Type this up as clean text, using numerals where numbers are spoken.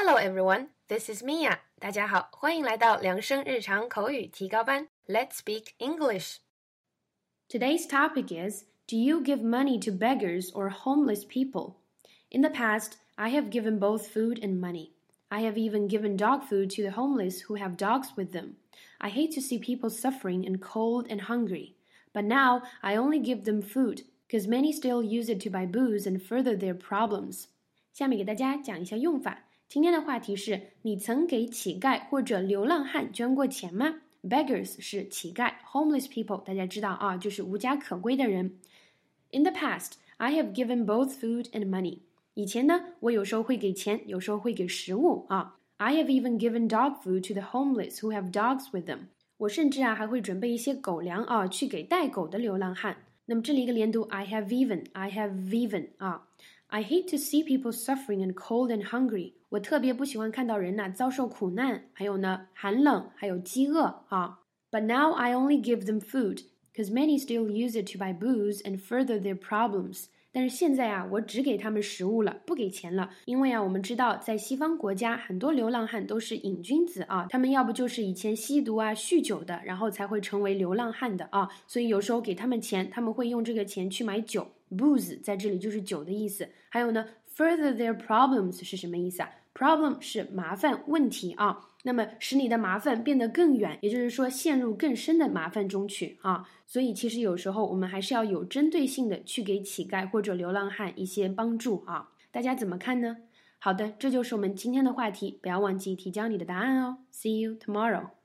Hello everyone, this is Mia. 大家好，欢迎来到量生日常口语提高班。Let's speak English. Today's topic is, do you give money to beggars or homeless people? In the past, I have given both food and money. I have even given dog food to the homeless who have dogs with them. I hate to see people suffering and cold and hungry. But now, I only give them food, because many still use it to buy booze and further their problems. 下面给大家讲一下用法。今天的话题是，你曾给乞丐或者流浪汉捐过钱吗？ Beggars 是乞丐 ，homeless people 大家知道啊，就是无家可归的人。In the past, I have given both food and money. 以前呢，我有时候会给钱，有时候会给食物啊。I have even given dog food to the homeless who have dogs with them. 我甚至还会准备一些狗粮啊，去给带狗的流浪汉。那么这里一个连读 I have even 啊。I hate to see people suffering and cold and hungry. 我特别不喜欢看到人遭受苦难，还有呢寒冷，还有饥饿啊。But now I only give them food, because many still use it to buy booze and further their problems. 但是现在我只给他们食物了，不给钱了，因为我们知道在西方国家很多流浪汉都是瘾君子啊，他们要不就是以前吸毒酗酒的，然后才会成为流浪汉的啊，所以有时候给他们钱，他们会用这个钱去买酒。Booze 在这里就是酒的意思，还有呢 further their problems 是什么意思啊？ Problem 是麻烦问题啊，那么使你的麻烦变得更远，也就是说陷入更深的麻烦中去啊。所以其实有时候我们还是要有针对性的去给乞丐或者流浪汉一些帮助啊。大家怎么看呢？好的，这就是我们今天的话题，不要忘记提交你的答案哦。See you tomorrow.